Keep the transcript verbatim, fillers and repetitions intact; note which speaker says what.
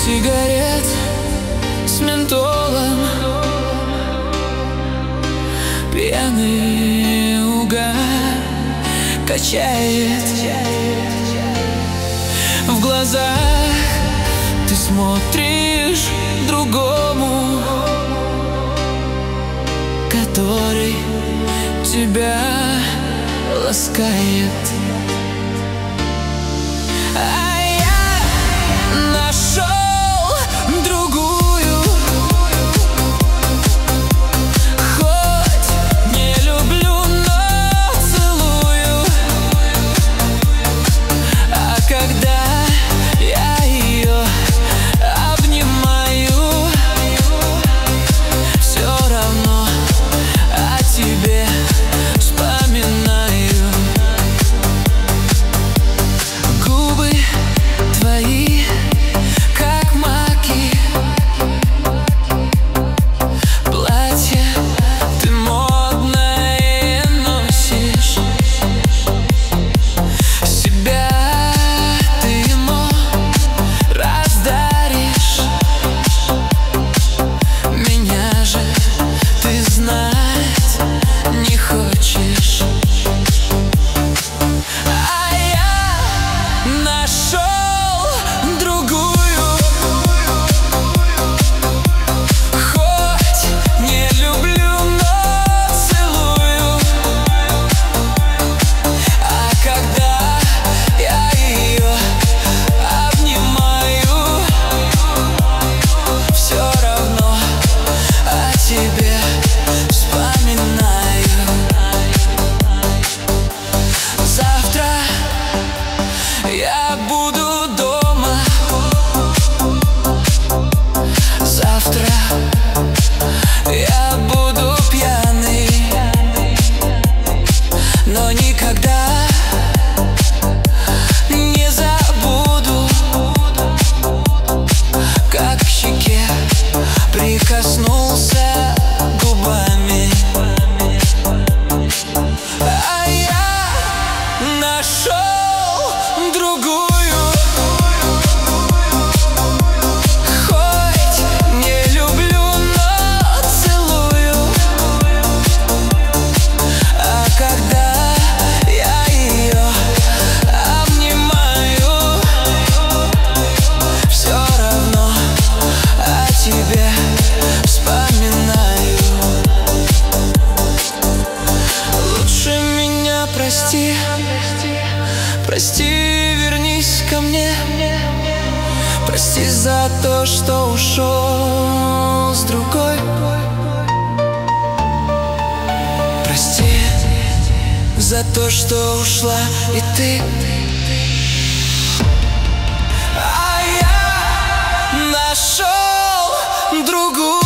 Speaker 1: сигарет с ментолом, пьяный угар качает. В глазах ты смотришь другому, который тебя ласкает. А я нашел другую, хоть не люблю, но целую. А когда я ее обнимаю, все равно о тебе вспоминаю. Губы твои, как маки, платье ты модное носишь, себя ты ему раздаришь. Меня же ты знать не хочешь. А я нашел другую, хоть не люблю, но целую. А когда я ее обнимаю, все равно о тебе вспоминаю. Завтра я буду дома, завтра я буду пьяный, но никогда не забуду, как к щеке прикоснулся губами. А я нашел другую, хоть не люблю, но целую. А когда я ее обнимаю, все равно о тебе вспоминаю. Лучше меня прости, прости, вернись ко мне. Прости за то, что ушел с другой. Прости за то, что ушла и ты. А я нашел другую.